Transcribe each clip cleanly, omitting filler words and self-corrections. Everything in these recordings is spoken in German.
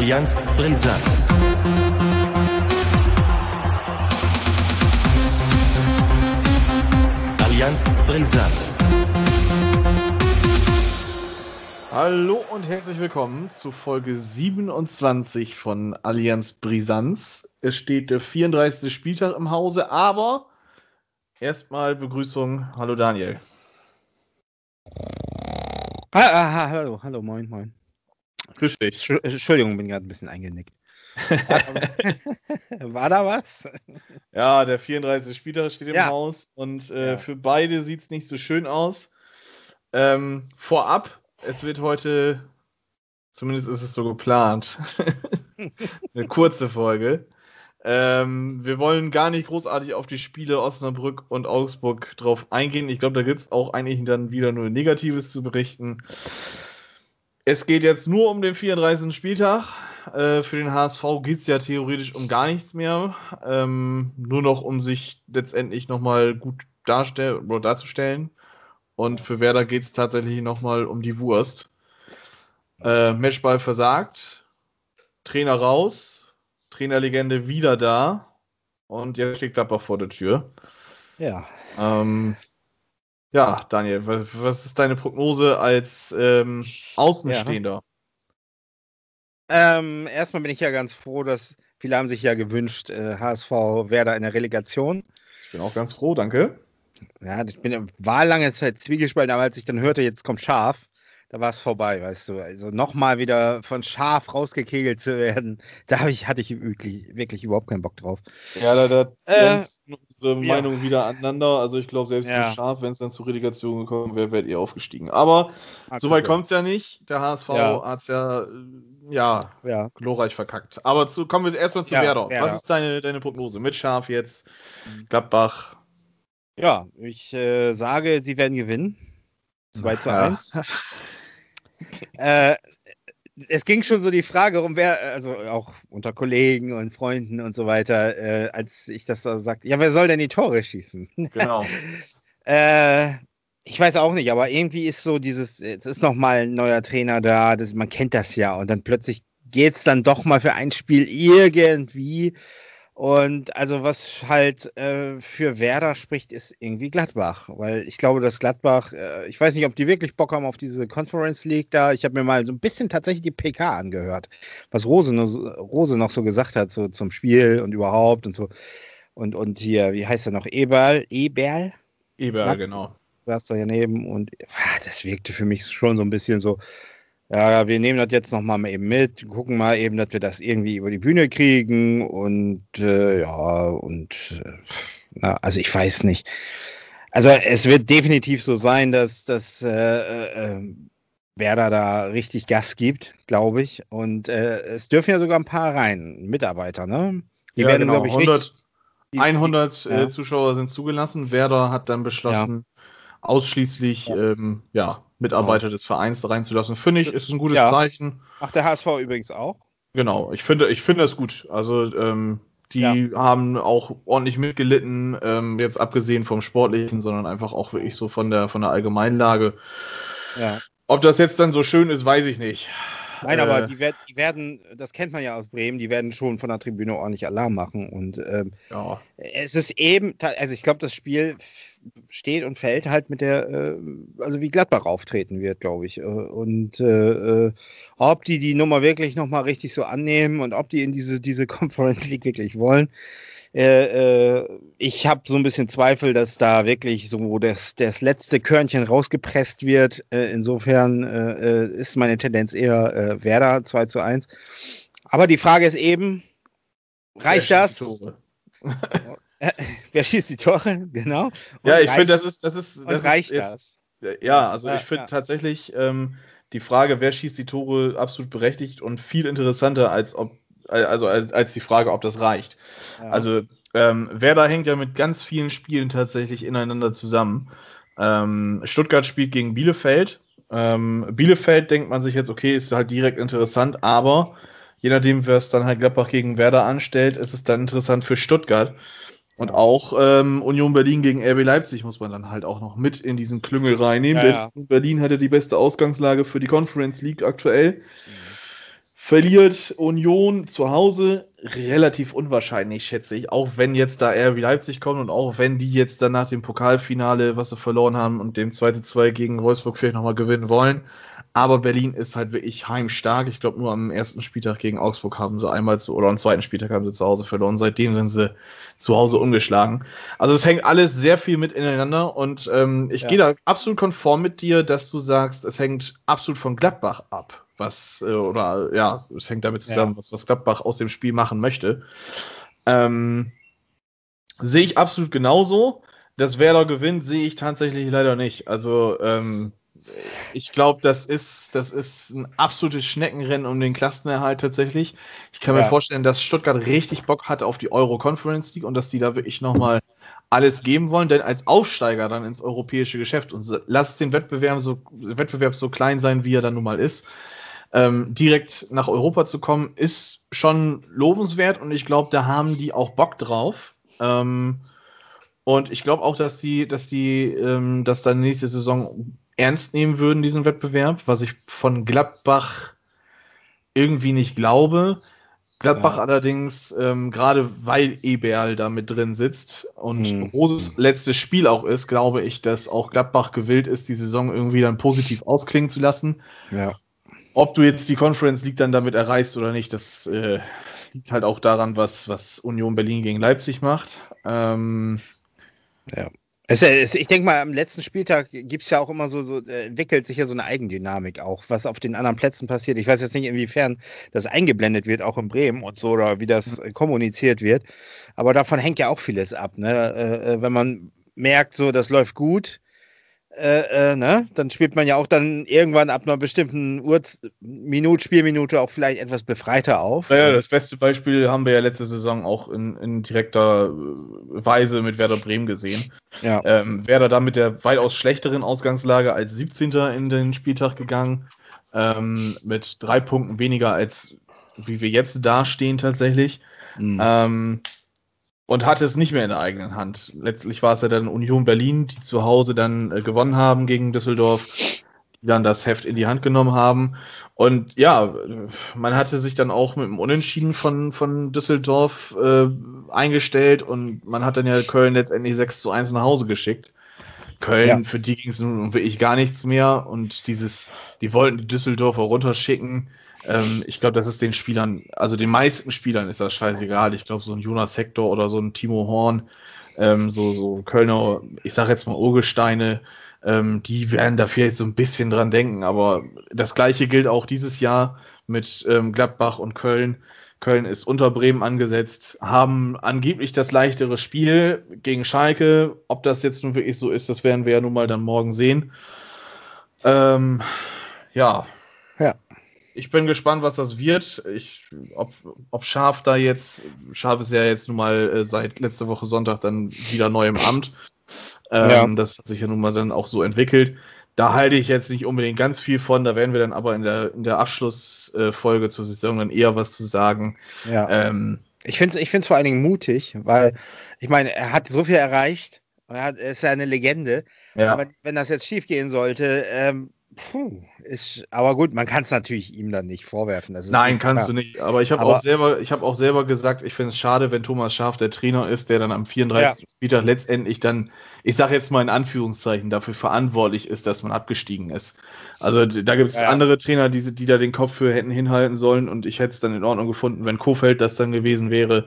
Allianz Brisanz. Allianz Brisanz. Hallo und herzlich willkommen zu Folge 27 von Allianz Brisanz. Es steht der 34. Spieltag im Hause, aber erstmal Begrüßung. Hallo Daniel. Hallo, moin. Grüß dich. Entschuldigung, bin gerade ein bisschen eingenickt. War da was? Ja, der 34. Spieltag steht im Haus und für beide sieht es nicht so schön aus. Vorab, es wird heute, zumindest ist es so geplant, eine kurze Folge. Wir wollen gar nicht großartig auf die Spiele Osnabrück und Augsburg drauf eingehen. Ich glaube, da gibt es auch eigentlich dann wieder nur Negatives zu berichten. Es geht jetzt nur um den 34. Spieltag. Für den HSV geht es ja theoretisch um gar nichts mehr. Nur noch um sich letztendlich nochmal gut darzustellen. Und für Werder geht es tatsächlich nochmal um die Wurst. Matchball versagt. Trainer raus. Trainerlegende wieder da. Und jetzt steht Gladbach vor der Tür. Ja. Ja, Daniel, was ist deine Prognose als Außenstehender? Erstmal bin ich ja ganz froh, dass viele haben sich ja gewünscht, HSV Werder in der Relegation. Ich bin auch ganz froh, danke. Ja, war lange Zeit zwiegespalten, aber als ich dann hörte, jetzt kommt Schaf, da war es vorbei, weißt du. Also nochmal wieder von Schaf rausgekegelt zu werden, hatte ich wirklich überhaupt keinen Bock drauf. Ja, da unsere Meinung wieder aneinander. Also ich glaube, selbst mit Schaf, wenn es dann zur Relegation gekommen wäre, wärt ihr aufgestiegen. Aber soweit kommt es ja nicht. Der HSV hat es ja glorreich verkackt. Aber kommen wir erstmal zu Werder. Was ist deine Prognose? Mit Schaf jetzt, Gladbach? Ja, ich sage, sie werden gewinnen. 2-1. Es ging schon so die Frage um also auch unter Kollegen und Freunden und so weiter, als ich das so sagte, wer soll denn die Tore schießen? Genau. Ich weiß auch nicht, aber irgendwie ist so jetzt ist nochmal ein neuer Trainer da, man kennt das ja und dann plötzlich geht es dann doch mal für ein Spiel irgendwie. Und also was halt für Werder spricht, ist irgendwie Gladbach, weil ich glaube, dass Gladbach, ich weiß nicht, ob die wirklich Bock haben auf diese Conference League da. Ich habe mir mal so ein bisschen tatsächlich die PK angehört, was Rose noch so gesagt hat, so zum Spiel und überhaupt und so. Und hier, wie heißt er noch? Eberl, genau. Saß da daneben und das wirkte für mich schon so ein bisschen so, ja, wir nehmen das jetzt nochmal eben mit, gucken mal eben, dass wir das irgendwie über die Bühne kriegen und also ich weiß nicht. Also es wird definitiv so sein, dass Werder da richtig Gas gibt, glaube ich. Und es dürfen ja sogar ein paar rein, Mitarbeiter, ne? Die werden, genau. glaube ich, 100 Zuschauer sind zugelassen. Werder hat dann beschlossen, ausschließlich Mitarbeiter des Vereins da reinzulassen. Finde ich, ist ein gutes Zeichen. Macht der HSV übrigens auch. Genau, ich finde das gut. Also die haben auch ordentlich mitgelitten, jetzt abgesehen vom Sportlichen, sondern einfach auch wirklich so von der Allgemeinlage. Ja. Ob das jetzt dann so schön ist, weiß ich nicht. Nein, aber die werden, das kennt man ja aus Bremen, die werden schon von der Tribüne ordentlich Alarm machen. Und es ist eben, also ich glaube, das Spiel steht und fällt halt mit also wie Gladbach auftreten wird, glaube ich. Und ob die Nummer wirklich nochmal richtig so annehmen und ob die in diese Conference League wirklich wollen. Ich habe so ein bisschen Zweifel, dass da wirklich so das letzte Körnchen rausgepresst wird. Insofern ist meine Tendenz eher Werder 2-1. Aber die Frage ist eben, reicht das? Wer schießt die Tore? Genau. Und ja, ich finde, das ist reicht jetzt, das? Ja, also ich finde tatsächlich die Frage, wer schießt die Tore, absolut berechtigt und viel interessanter als die Frage, ob das reicht. Ja. Also Werder hängt ja mit ganz vielen Spielen tatsächlich ineinander zusammen. Stuttgart spielt gegen Bielefeld. Bielefeld denkt man sich jetzt, okay, ist halt direkt interessant, aber je nachdem, wer es dann halt Gladbach gegen Werder anstellt, ist es dann interessant für Stuttgart. Und auch Union Berlin gegen RB Leipzig muss man dann halt auch noch mit in diesen Klüngel reinnehmen. Berlin hatte die beste Ausgangslage für die Conference League aktuell. Verliert Union zu Hause, relativ unwahrscheinlich, schätze ich. Auch wenn jetzt da RB Leipzig kommt und auch wenn die jetzt dann nach dem Pokalfinale, was sie verloren haben und dem 2:2 gegen Wolfsburg vielleicht nochmal gewinnen wollen. Aber Berlin ist halt wirklich heimstark. Ich glaube, nur am ersten Spieltag gegen Augsburg haben sie oder am zweiten Spieltag haben sie zu Hause verloren. Seitdem sind sie zu Hause ungeschlagen. Also es hängt alles sehr viel mit ineinander und ich gehe da absolut konform mit dir, dass du sagst, es hängt absolut von Gladbach ab. Es hängt damit zusammen, was Gladbach aus dem Spiel machen möchte. Sehe ich absolut genauso. Dass Werder gewinnt, sehe ich tatsächlich leider nicht. Also, ich glaube, das ist ein absolutes Schneckenrennen um den Klassenerhalt tatsächlich. Ich kann mir vorstellen, dass Stuttgart richtig Bock hat auf die Euro-Conference League und dass die da wirklich nochmal alles geben wollen, denn als Aufsteiger dann ins europäische Geschäft und lass den Wettbewerb so klein sein, wie er dann nun mal ist, direkt nach Europa zu kommen, ist schon lobenswert und ich glaube, da haben die auch Bock drauf. Und ich glaube auch, dass das dann nächste Saison ernst nehmen würden, diesen Wettbewerb, was ich von Gladbach irgendwie nicht glaube. Gladbach allerdings, gerade weil Eberl da mit drin sitzt und Roses letztes Spiel auch ist, glaube ich, dass auch Gladbach gewillt ist, die Saison irgendwie dann positiv ausklingen zu lassen. Ja. Ob du jetzt die Conference League dann damit erreichst oder nicht, das liegt halt auch daran, was Union Berlin gegen Leipzig macht. Ich denke mal, am letzten Spieltag gibt es ja auch immer entwickelt sich ja so eine Eigendynamik auch, was auf den anderen Plätzen passiert. Ich weiß jetzt nicht, inwiefern das eingeblendet wird, auch in Bremen und so, oder wie das kommuniziert wird. Aber davon hängt ja auch vieles ab, ne? Wenn man merkt, so, das läuft gut, dann spielt man ja auch dann irgendwann ab einer bestimmten Spielminute auch vielleicht etwas befreiter auf. Naja, das beste Beispiel haben wir ja letzte Saison auch in direkter Weise mit Werder Bremen gesehen. Ja. Werder da mit der weitaus schlechteren Ausgangslage als 17. in den Spieltag gegangen, mit 3 Punkten weniger als wie wir jetzt dastehen tatsächlich. Und hatte es nicht mehr in der eigenen Hand. Letztlich war es ja dann Union Berlin, die zu Hause dann gewonnen haben gegen Düsseldorf, die dann das Heft in die Hand genommen haben. Und ja, man hatte sich dann auch mit dem Unentschieden von Düsseldorf eingestellt und man hat dann ja Köln letztendlich 6:1 nach Hause geschickt. Köln, für die ging es nun wirklich gar nichts mehr und die wollten die Düsseldorfer runterschicken. Ich glaube, das ist den Spielern, also den meisten Spielern ist das scheißegal. Ich glaube, so ein Jonas Hector oder so ein Timo Horn, so Kölner, ich sage jetzt mal Urgesteine, die werden da vielleicht so ein bisschen dran denken, aber das Gleiche gilt auch dieses Jahr mit Gladbach und Köln. Köln ist unter Bremen angesetzt, haben angeblich das leichtere Spiel gegen Schalke. Ob das jetzt nun wirklich so ist, das werden wir ja nun mal dann morgen sehen. Ich bin gespannt, was das wird. Ob Schaf da jetzt, Schaf ist ja jetzt nun mal seit letzter Woche Sonntag dann wieder neu im Amt. Das hat sich ja nun mal dann auch so entwickelt. Da halte ich jetzt nicht unbedingt ganz viel von. Da werden wir dann aber in der Abschlussfolge zur Saison dann eher was zu sagen. Ja. Ich finde es vor allen Dingen mutig, weil ich meine, er hat so viel erreicht. Er ist ja eine Legende. Ja. Aber wenn das jetzt schief gehen sollte, aber gut, man kann es natürlich ihm dann nicht vorwerfen. Nein, kannst du nicht. Aber ich habe auch selber gesagt, ich finde es schade, wenn Thomas Schaaf der Trainer ist, der dann am 34. Spieltag letztendlich dann, ich sage jetzt mal in Anführungszeichen, dafür verantwortlich ist, dass man abgestiegen ist. Also da gibt es andere Trainer, die da den Kopf für hätten hinhalten sollen und ich hätte es dann in Ordnung gefunden, wenn Kohfeldt das dann gewesen wäre.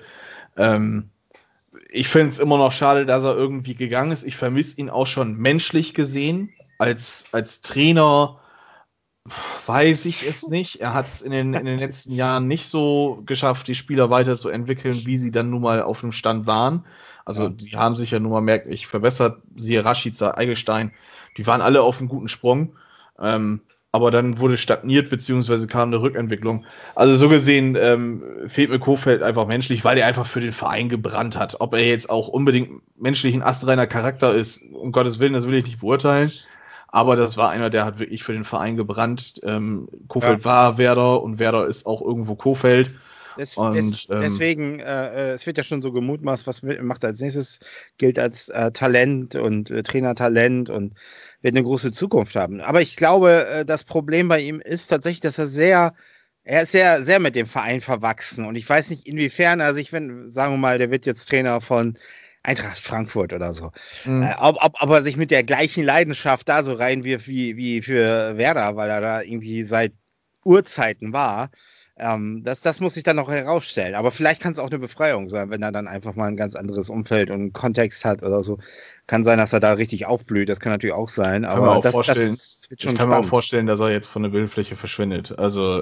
Ich finde es immer noch schade, dass er irgendwie gegangen ist. Ich vermisse ihn auch schon menschlich gesehen. Als Trainer weiß ich es nicht. Er hat es in den letzten Jahren nicht so geschafft, die Spieler weiterzuentwickeln, wie sie dann nun mal auf dem Stand waren. Also die haben sich ja nun mal merklich verbessert. Siehe Rashica, Eggestein, die waren alle auf einem guten Sprung. Aber dann wurde stagniert, beziehungsweise kam eine Rückentwicklung. Also so gesehen fehlt mir Kohfeldt einfach menschlich, weil er einfach für den Verein gebrannt hat. Ob er jetzt auch unbedingt menschlich ein astreiner Charakter ist, um Gottes Willen, das will ich nicht beurteilen. Aber das war einer, der hat wirklich für den Verein gebrannt. Kohfeldt war Werder und Werder ist auch irgendwo Kohfeldt. Deswegen, es wird ja schon so gemutmaßt, was macht er als nächstes, gilt als Talent und Trainertalent und wird eine große Zukunft haben. Aber ich glaube, das Problem bei ihm ist tatsächlich, dass er sehr Er ist sehr, sehr mit dem Verein verwachsen und ich weiß nicht, inwiefern er sich, wenn, sagen wir mal, der wird jetzt Trainer von Eintracht Frankfurt oder so, ob er sich mit der gleichen Leidenschaft da so reinwirft wie für Werder, weil er da irgendwie seit Urzeiten war. Das muss sich dann noch herausstellen. Aber vielleicht kann es auch eine Befreiung sein, wenn er dann einfach mal ein ganz anderes Umfeld und Kontext hat oder so. Kann sein, dass er da richtig aufblüht. Das kann natürlich auch sein. Aber das wird schon ich kann mir auch vorstellen, dass er jetzt von der Bildfläche verschwindet. Also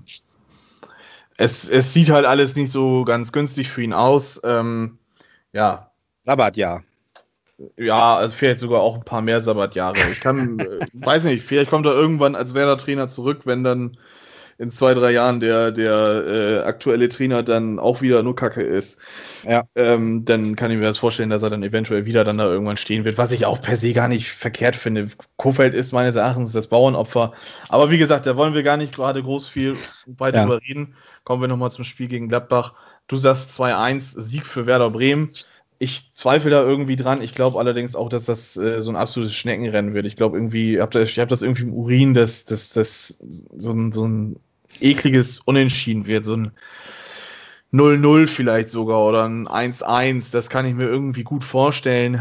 es sieht halt alles nicht so ganz günstig für ihn aus. Ja. Sabbatjahr. Ja, also vielleicht sogar auch ein paar mehr Sabbatjahre. Ich weiß nicht, vielleicht kommt er irgendwann als Werder-Trainer zurück, wenn dann in 2-3 Jahren der aktuelle Trainer dann auch wieder nur Kacke ist. Ja. Dann kann ich mir das vorstellen, dass er dann eventuell wieder dann da irgendwann stehen wird, was ich auch per se gar nicht verkehrt finde. Kohfeldt ist meines Erachtens das Bauernopfer. Aber wie gesagt, da wollen wir gar nicht gerade groß viel weiter drüber reden. Kommen wir nochmal zum Spiel gegen Gladbach. Du sagst 2-1, Sieg für Werder Bremen. Ich zweifle da irgendwie dran. Ich glaube allerdings auch, dass das so ein absolutes Schneckenrennen wird. Ich glaube irgendwie, ich hab das irgendwie im Urin, dass so ein ekliges Unentschieden wird. So ein 0-0 vielleicht sogar oder ein 1-1. Das kann ich mir irgendwie gut vorstellen.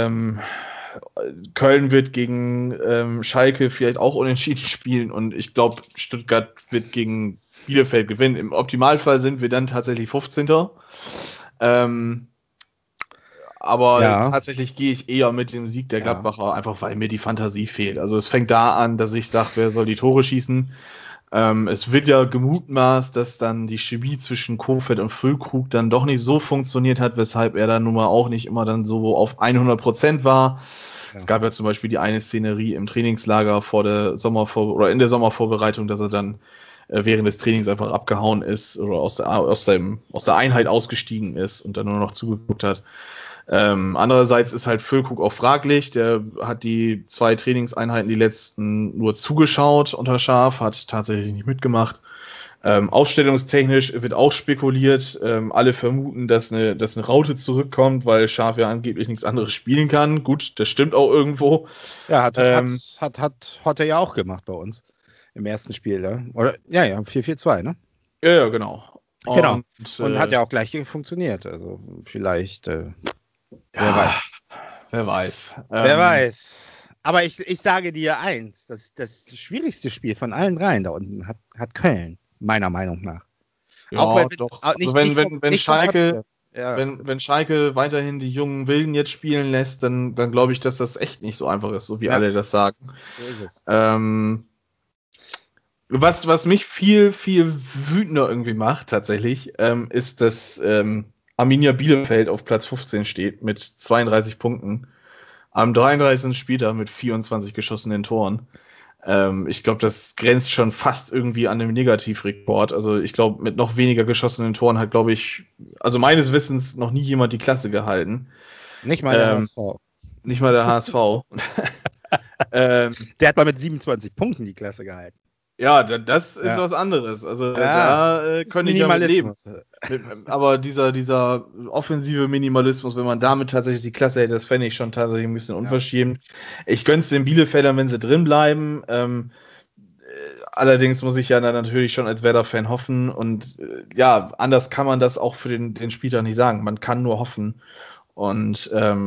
Köln wird gegen Schalke vielleicht auch unentschieden spielen und ich glaube, Stuttgart wird gegen Bielefeld gewinnen. Im Optimalfall sind wir dann tatsächlich 15. Aber tatsächlich gehe ich eher mit dem Sieg der Gladbacher, einfach weil mir die Fantasie fehlt. Also es fängt da an, dass ich sage, wer soll die Tore schießen. Es wird ja gemutmaßt, dass dann die Chemie zwischen Kohfeldt und Füllkrug dann doch nicht so funktioniert hat, weshalb er dann nun mal auch nicht immer dann so auf 100% war. Ja. Es gab ja zum Beispiel die eine Szenerie im Trainingslager in der Sommervorbereitung, dass er dann während des Trainings einfach abgehauen ist oder aus der Einheit ausgestiegen ist und dann nur noch zugeguckt hat. Andererseits ist halt Füllkrug auch fraglich, der hat die 2 Trainingseinheiten, die letzten, nur zugeschaut unter Schaf, hat tatsächlich nicht mitgemacht. Ausstellungstechnisch wird auch spekuliert, alle vermuten, dass eine Raute zurückkommt, weil Schaf ja angeblich nichts anderes spielen kann. Gut, das stimmt auch irgendwo. Ja, hat er ja auch gemacht bei uns im ersten Spiel, ne? Oder, ja, 4-4-2, ne? Ja, genau. Und hat ja auch gleich funktioniert, also vielleicht... Wer weiß. Wer weiß. Aber ich sage dir eins, das schwierigste Spiel von allen dreien da unten hat Köln, meiner Meinung nach. Ja, auch doch. Wenn Schalke weiterhin die jungen Wilden jetzt spielen lässt, dann glaube ich, dass das echt nicht so einfach ist, so wie alle das sagen. So ist es. Was mich viel, viel wütender irgendwie macht, tatsächlich, ist, dass Arminia Bielefeld auf Platz 15 steht mit 32 Punkten. Am 33. Spieltag mit 24 geschossenen Toren. Ich glaube, das grenzt schon fast irgendwie an einem Negativrekord. Also ich glaube, mit noch weniger geschossenen Toren hat, glaube ich, also meines Wissens noch nie jemand die Klasse gehalten. Nicht mal der HSV. Nicht mal der HSV. Der hat mal mit 27 Punkten die Klasse gehalten. Ja, das ist was anderes. Also da könnte ich ja mit leben. Aber dieser offensive Minimalismus, wenn man damit tatsächlich die Klasse hätte, das fände ich schon tatsächlich ein bisschen unverschämt. Ich gönn's den Bielefeldern, wenn sie drin bleiben. Allerdings muss ich ja dann natürlich schon als Werder-Fan hoffen. Und anders kann man das auch für den Spieltag nicht sagen. Man kann nur hoffen. Und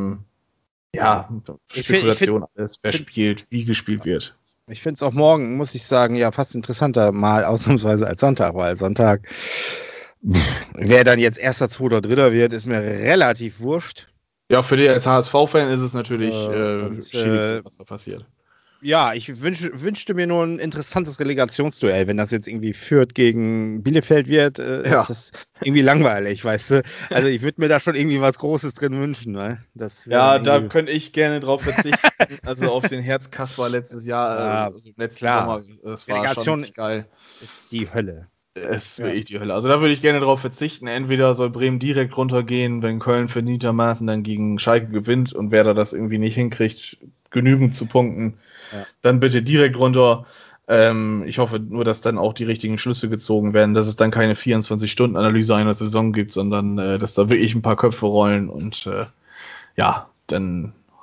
Spekulation alles, wer spielt, wie gespielt wird. Ich finde es auch morgen, muss ich sagen, fast interessanter mal ausnahmsweise als Sonntag, weil Sonntag, wer dann jetzt Erster, Zweiter, Dritter wird, ist mir relativ wurscht. Ja, für dich als HSV-Fan ist es natürlich schwierig, was da passiert. Ja, ich wünschte mir nur ein interessantes Relegationsduell. Wenn das jetzt irgendwie Fürth gegen Bielefeld wird, ist das irgendwie langweilig, weißt du? Also ich würde mir da schon irgendwie was Großes drin wünschen. Ne? Da könnte ich gerne drauf verzichten. Also auf den Herzkasper letztes Jahr, letzten Sommer. Das war Relegation schon geil. Ist die Hölle. Es ist wirklich die Hölle. Also da würde ich gerne drauf verzichten. Entweder soll Bremen direkt runtergehen, wenn Köln verdientermaßen dann gegen Schalke gewinnt und wer da das irgendwie nicht hinkriegt, genügend zu punkten, dann bitte direkt runter. Ich hoffe nur, dass dann auch die richtigen Schlüsse gezogen werden, dass es dann keine 24-Stunden-Analyse einer Saison gibt, sondern dass da wirklich ein paar Köpfe rollen und dann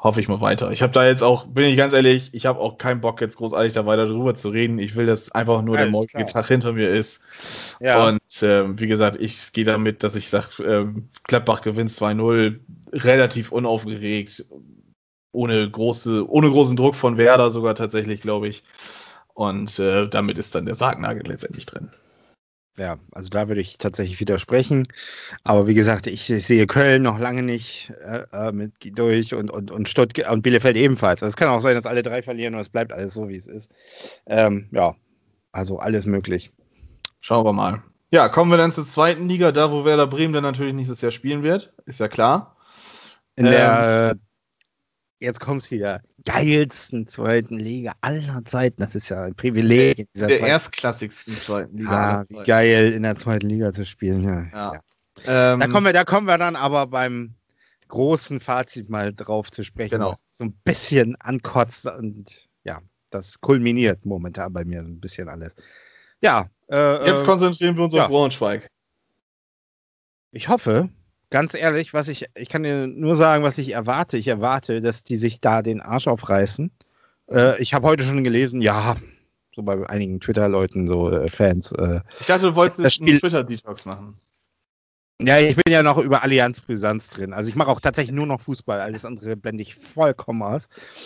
hoffe ich mal weiter. Ich habe da jetzt auch, bin ich ganz ehrlich, ich habe auch keinen Bock, jetzt großartig da weiter drüber zu reden. Ich will, dass einfach nur der morgige Tag hinter mir ist. Ja. Und wie gesagt, ich gehe damit, dass ich sage, Gladbach gewinnt 2-0, relativ unaufgeregt, ohne großen Druck von Werder sogar tatsächlich, glaube ich. Und damit ist dann der Sargnagel letztendlich drin. Ja, also da würde ich tatsächlich widersprechen. Aber wie gesagt, ich sehe Köln noch lange nicht durch und Stuttgart und Bielefeld ebenfalls. Also es kann auch sein, dass alle 3 verlieren und es bleibt alles so, wie es ist. Ja, also alles möglich. Schauen wir mal. Ja, kommen wir dann zur zweiten Liga, da wo Werder Bremen dann natürlich nächstes Jahr spielen wird. Ist ja klar. In der jetzt kommt es wieder, geilsten zweiten Liga aller Zeiten. Das ist ja ein Privileg. In der erstklassigsten zweiten Liga. Wie geil, in der zweiten Liga zu spielen. Ja. Da kommen wir dann aber beim großen Fazit mal drauf zu sprechen, genau. Was so ein bisschen ankotzt und ja, das kulminiert momentan bei mir so ein bisschen alles. Ja. Jetzt konzentrieren wir uns auf Braunschweig. Ich hoffe, ganz ehrlich, ich kann dir nur sagen, was ich erwarte. Ich erwarte, dass die sich da den Arsch aufreißen. Ich habe heute schon gelesen, ja, so bei einigen Twitter-Leuten, so Fans. Ich dachte, du wolltest das Spiel Twitter-Detox machen. Ja, ich bin ja noch über Allianz Brisanz drin. Also ich mache auch tatsächlich nur noch Fußball. Alles andere blende ich vollkommen aus.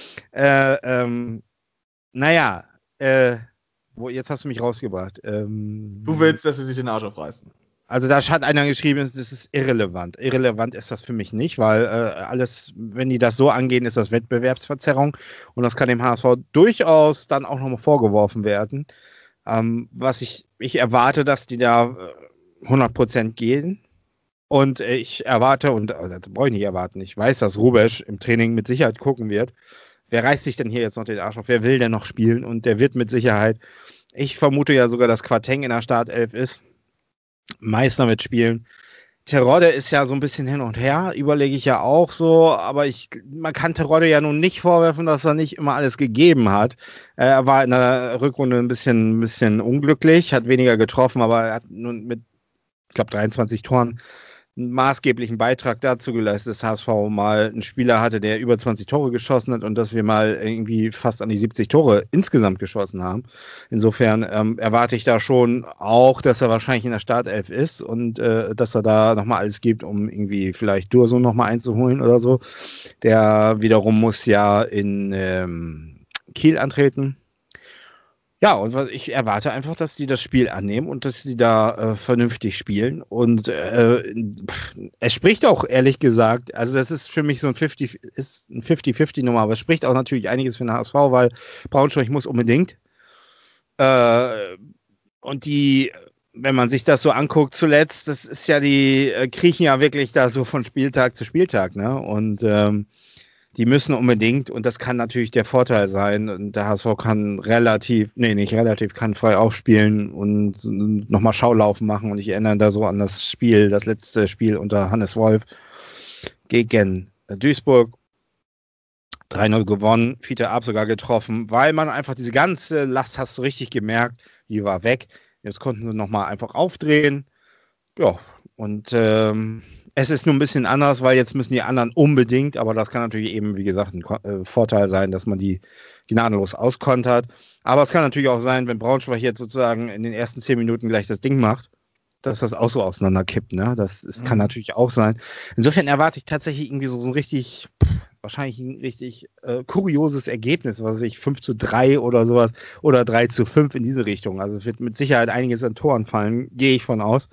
Jetzt hast du mich rausgebracht. Du willst, dass sie sich den Arsch aufreißen. Also da hat einer geschrieben, das ist irrelevant. Irrelevant ist das für mich nicht, weil alles, wenn die das so angehen, ist das Wettbewerbsverzerrung und das kann dem HSV durchaus dann auch nochmal vorgeworfen werden. Was ich erwarte, dass die da 100% gehen und ich erwarte, das brauche ich nicht erwarten, ich weiß, dass Rubesch im Training mit Sicherheit gucken wird. Wer reißt sich denn hier jetzt noch den Arsch auf? Wer will denn noch spielen? Und der wird mit Sicherheit, ich vermute ja sogar, dass Quateng in der Startelf ist. Meißner wird spielen. Terodde ist ja so ein bisschen hin und her, überlege ich ja auch so, aber man kann Terodde ja nun nicht vorwerfen, dass er nicht immer alles gegeben hat. Er war in der Rückrunde ein bisschen unglücklich, hat weniger getroffen, aber er hat nun mit, ich glaube, 23 Toren einen maßgeblichen Beitrag dazu geleistet, dass HSV mal einen Spieler hatte, der über 20 Tore geschossen hat und dass wir mal irgendwie fast an die 70 Tore insgesamt geschossen haben. Insofern erwarte ich da schon auch, dass er wahrscheinlich in der Startelf ist und dass er da nochmal alles gibt, um irgendwie vielleicht Dursun nochmal einzuholen oder so. Der wiederum muss ja in Kiel antreten. Ja, und ich erwarte einfach, dass die das Spiel annehmen und dass die da vernünftig spielen. Und es spricht auch, ehrlich gesagt, also das ist für mich so ein 50-50-Nummer, aber es spricht auch natürlich einiges für den HSV, weil Braunschweig muss unbedingt. Und die, wenn man sich das so anguckt zuletzt, das ist ja, die kriechen ja wirklich da so von Spieltag zu Spieltag, ne? Und die müssen unbedingt, und das kann natürlich der Vorteil sein, und der HSV kann kann frei aufspielen und nochmal Schaulaufen machen. Und ich erinnere da so an das letzte Spiel unter Hannes Wolf gegen Duisburg. 3-0 gewonnen, Fiete Ab sogar getroffen, weil man einfach diese ganze Last, hast du richtig gemerkt, die war weg. Jetzt konnten sie nochmal einfach aufdrehen. Ja, und es ist nur ein bisschen anders, weil jetzt müssen die anderen unbedingt, aber das kann natürlich eben, wie gesagt, ein Vorteil sein, dass man die gnadenlos auskontert. Aber es kann natürlich auch sein, wenn Braunschweig jetzt sozusagen in den ersten 10 Minuten gleich das Ding macht, dass das auch so auseinanderkippt. Ne? Das kann natürlich auch sein. Insofern erwarte ich tatsächlich irgendwie so ein richtig, wahrscheinlich ein richtig kurioses Ergebnis, was weiß ich, 5-3 oder sowas oder 3-5 in diese Richtung. Also es wird mit Sicherheit einiges an Toren fallen, gehe ich von aus.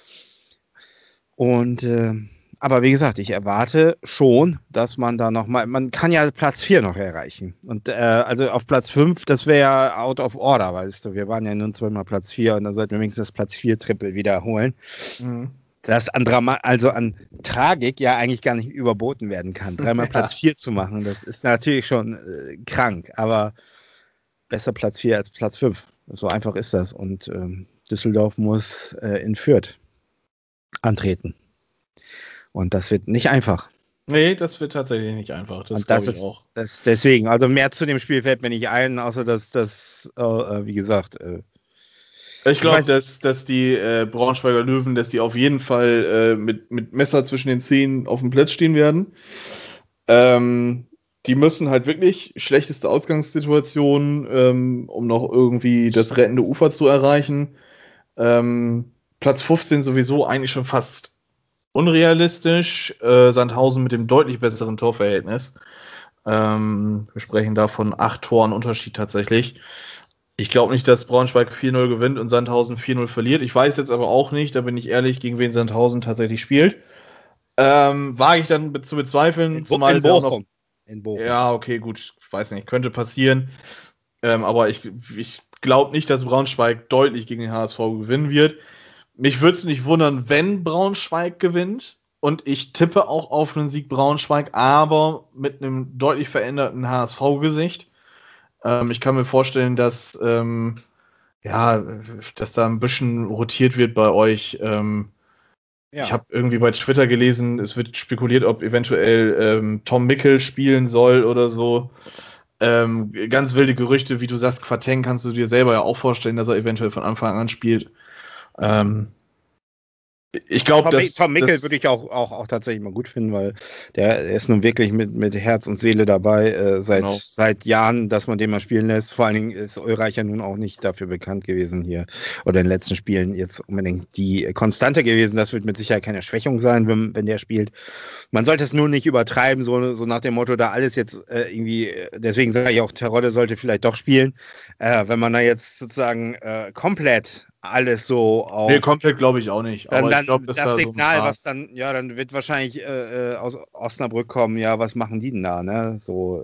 Und aber wie gesagt, ich erwarte schon, dass man da nochmal, man kann ja Platz 4 noch erreichen. Und also auf Platz 5, das wäre ja out of order, weißt du, wir waren ja nun zweimal Platz 4 und dann sollten wir wenigstens das Platz 4-Triple wiederholen. Mhm. Das an Tragik ja eigentlich gar nicht überboten werden kann. 3-mal Platz 4 zu machen, das ist natürlich schon krank, aber besser Platz 4 als Platz 5. So einfach ist das. Und Düsseldorf muss in Fürth antreten. Und das wird nicht einfach. Nee, das wird tatsächlich nicht einfach. Das glaube ich auch. Deswegen, also mehr zu dem Spiel fällt mir nicht ein, außer dass wie gesagt. Ich glaube, dass die Braunschweiger Löwen, dass die auf jeden Fall mit Messer zwischen den Zähnen auf dem Platz stehen werden. die müssen halt wirklich schlechteste Ausgangssituation, um noch irgendwie das rettende Ufer zu erreichen. Platz 15 sowieso eigentlich schon fast unrealistisch. Sandhausen mit dem deutlich besseren Torverhältnis. Wir sprechen da von 8 Toren Unterschied tatsächlich. Ich glaube nicht, dass Braunschweig 4-0 gewinnt und Sandhausen 4-0 verliert. Ich weiß jetzt aber auch nicht, da bin ich ehrlich, gegen wen Sandhausen tatsächlich spielt. Wage ich dann zu bezweifeln. Zumal in Bochum. In Bochum. Ja, okay, gut. Ich weiß nicht, könnte passieren. Aber ich glaube nicht, dass Braunschweig deutlich gegen den HSV gewinnen wird. Mich würde es nicht wundern, wenn Braunschweig gewinnt. Und ich tippe auch auf einen Sieg Braunschweig, aber mit einem deutlich veränderten HSV-Gesicht. Ich kann mir vorstellen, dass da ein bisschen rotiert wird bei euch. Ich habe irgendwie bei Twitter gelesen, es wird spekuliert, ob eventuell Tom Mickel spielen soll oder so. Ganz wilde Gerüchte, wie du sagst, Quateng kannst du dir selber ja auch vorstellen, dass er eventuell von Anfang an spielt. Ich glaube, Tom Mickel würde ich auch tatsächlich mal gut finden, weil der ist nun wirklich mit Herz und Seele dabei seit Jahren, dass man den mal spielen lässt. Vor allen Dingen ist Ulreich ja nun auch nicht dafür bekannt gewesen hier oder in den letzten Spielen jetzt unbedingt die Konstante gewesen. Das wird mit Sicherheit keine Schwächung sein, wenn der spielt. Man sollte es nur nicht übertreiben, so nach dem Motto, da alles jetzt irgendwie, deswegen sage ich auch, Terodde sollte vielleicht doch spielen. Wenn man da jetzt sozusagen komplett alles so auf. Nee, komplett glaube ich auch nicht. Dann, aber ich glaub, das da Signal, was dann, dann wird wahrscheinlich aus Osnabrück kommen, was machen die denn da, ne? So,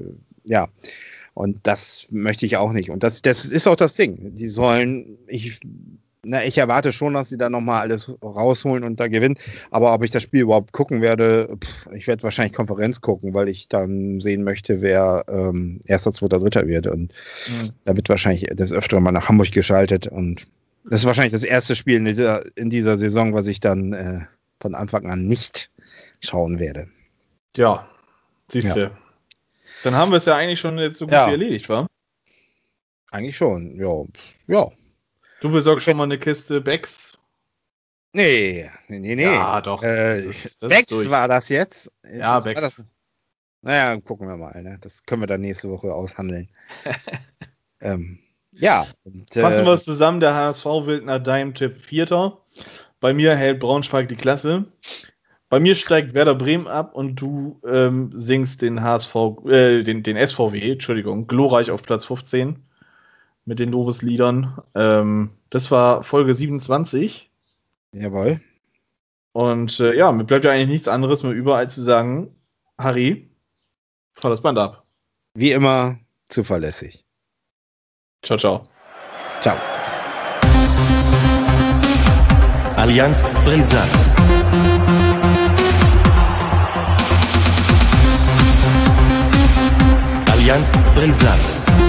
Und das möchte ich auch nicht. Und das ist auch das Ding. Die sollen, ich erwarte schon, dass sie da nochmal alles rausholen und da gewinnen. Aber ob ich das Spiel überhaupt gucken werde, ich werde wahrscheinlich Konferenz gucken, weil ich dann sehen möchte, wer Erster, Zweiter, Dritter wird. Und da wird wahrscheinlich das öfter mal nach Hamburg geschaltet. Und das ist wahrscheinlich das erste Spiel in dieser Saison, was ich dann von Anfang an nicht schauen werde. Ja, siehst du. Dann haben wir es ja eigentlich schon jetzt so gut wie erledigt, wa? Eigentlich schon, ja. Du besorgst schon mal eine Kiste Becks? Nee. Ja, doch. Becks war das jetzt? Ja, Becks. Naja, gucken wir mal. Ne? Das können wir dann nächste Woche aushandeln. Ja. Fassen wir es zusammen. Der HSV wird nach deinem Tipp Vierter. Bei mir hält Braunschweig die Klasse. Bei mir steigt Werder Bremen ab und du singst den den SVW, glorreich auf Platz 15 mit den Lobesliedern. Das war Folge 27. Jawohl. Und mir bleibt ja eigentlich nichts anderes mehr über, als zu sagen, Harry, fahr das Band ab. Wie immer zuverlässig. Ciao, ciao. Ciao. Allianz Brisant. Allianz Brisant.